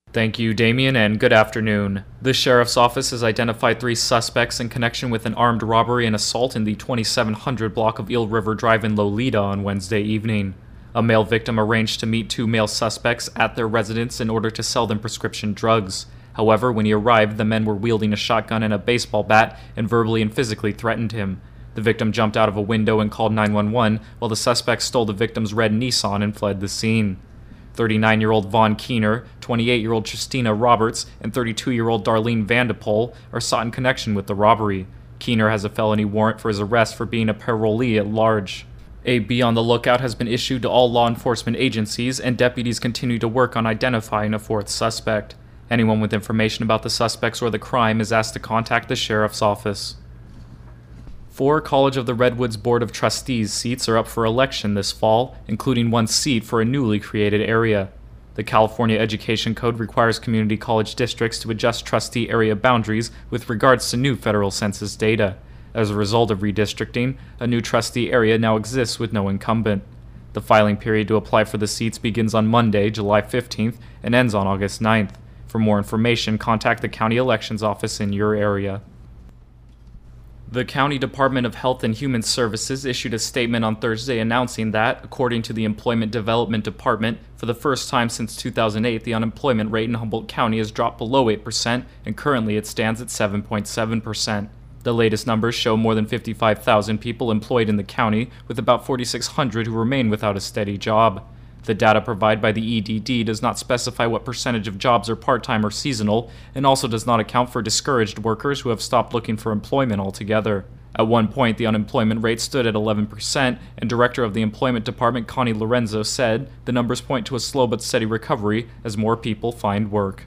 Thank you, Damien, and good afternoon. The sheriff's office has identified 3 suspects in connection with an armed robbery and assault in the 2700 block of Eel River Drive in Lolita on Wednesday evening. A male victim arranged to meet 2 male suspects at their residence in order to sell them prescription drugs. However, when he arrived, the men were wielding a shotgun and a baseball bat and verbally and physically threatened him. The victim jumped out of a window and called 911, while the suspects stole the victim's red Nissan and fled the scene. 39-year-old Vaughn Keener, 28-year-old Tristina Roberts, and 32-year-old Darlene Vandepol are sought in connection with the robbery. Keener has a felony warrant for his arrest for being a parolee at large. A be on the lookout has been issued to all law enforcement agencies, and deputies continue to work on identifying a 4th suspect. Anyone with information about the suspects or the crime is asked to contact the sheriff's office. 4 College of the Redwoods Board of Trustees seats are up for election this fall, including 1 seat for a newly created area. The California Education Code requires community college districts to adjust trustee area boundaries with regards to new federal census data. As a result of redistricting, a new trustee area now exists with no incumbent. The filing period to apply for the seats begins on Monday, July 15th, and ends on August 9th. For more information, contact the county elections office in your area. The County Department of Health and Human Services issued a statement on Thursday announcing that, according to the Employment Development Department, for the first time since 2008, the unemployment rate in Humboldt County has dropped below 8%, and currently it stands at 7.7%. The latest numbers show more than 55,000 people employed in the county, with about 4,600 who remain without a steady job. The data provided by the EDD does not specify what percentage of jobs are part-time or seasonal, and also does not account for discouraged workers who have stopped looking for employment altogether. At one point, the unemployment rate stood at 11%, and Director of the Employment Department Connie Lorenzo said, "The numbers point to a slow but steady recovery as more people find work."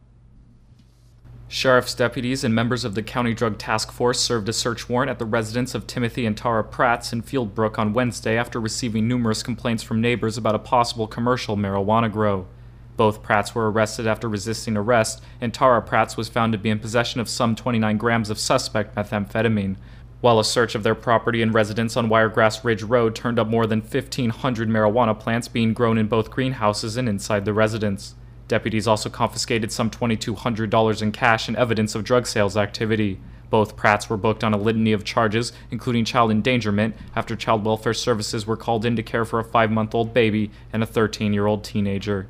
Sheriff's deputies and members of the County Drug Task Force served a search warrant at the residence of Timothy and Tara Pratts in Fieldbrook on Wednesday after receiving numerous complaints from neighbors about a possible commercial marijuana grow. Both Pratts were arrested after resisting arrest, and Tara Pratts was found to be in possession of some 29 grams of suspect methamphetamine, while a search of their property and residence on Wiregrass Ridge Road turned up more than 1,500 marijuana plants being grown in both greenhouses and inside the residence. Deputies also confiscated some $2,200 in cash and evidence of drug sales activity. Both Pratts were booked on a litany of charges, including child endangerment, after Child Welfare Services were called in to care for a 5-month-old baby and a 13-year-old teenager.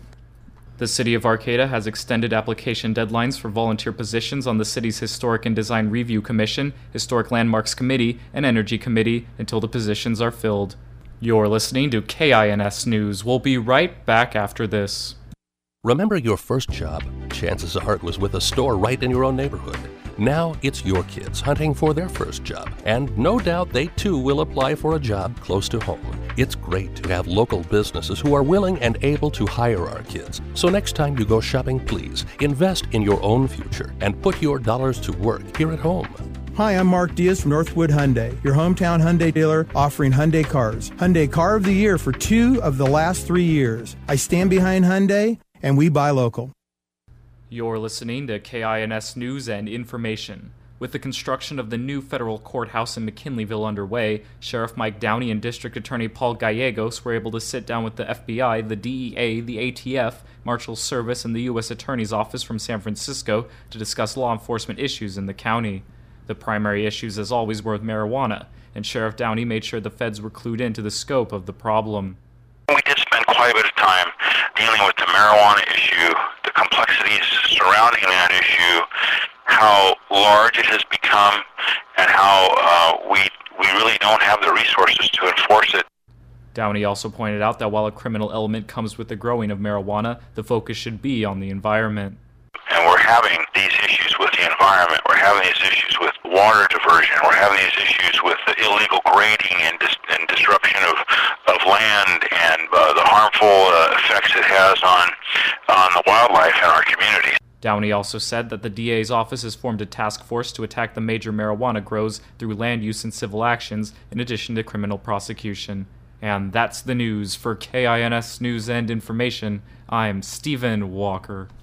The City of Arcata has extended application deadlines for volunteer positions on the city's Historic and Design Review Commission, Historic Landmarks Committee, and Energy Committee until the positions are filled. You're listening to KINS News. We'll be right back after this. Remember your first job? Chances are it was with a store right in your own neighborhood. Now it's your kids hunting for their first job, and no doubt they too will apply for a job close to home. It's great to have local businesses who are willing and able to hire our kids. So next time you go shopping, please invest in your own future and put your dollars to work here at home. Hi, I'm Mark Diaz from Northwood Hyundai, your hometown Hyundai dealer offering Hyundai cars. Hyundai Car of the Year for 2 of the last 3 years. I stand behind Hyundai, and we buy local. You're listening to KINS News and Information. With the construction of the new federal courthouse in McKinleyville underway, Sheriff Mike Downey and District Attorney Paul Gallegos were able to sit down with the FBI, the DEA, the ATF, Marshals Service, and the U.S. Attorney's Office from San Francisco to discuss law enforcement issues in the county. The primary issues, as always, were with marijuana, and Sheriff Downey made sure the feds were clued into the scope of the problem. We did spend quite a bit of time dealing with the marijuana issue, the complexities surrounding that issue, how large it has become, and how we really don't have the resources to enforce it. Downey also pointed out that while a criminal element comes with the growing of marijuana, the focus should be on the environment. And we're having these issues with the environment, we're having these issues with water diversion, we're having these issues with the illegal grading and disruption of land and the harmful effects it has on the wildlife in our communities. Downey also said that the DA's office has formed a task force to attack the major marijuana grows through land use and civil actions, in addition to criminal prosecution. And that's the news. For KINS News and Information, I'm Stephen Walker.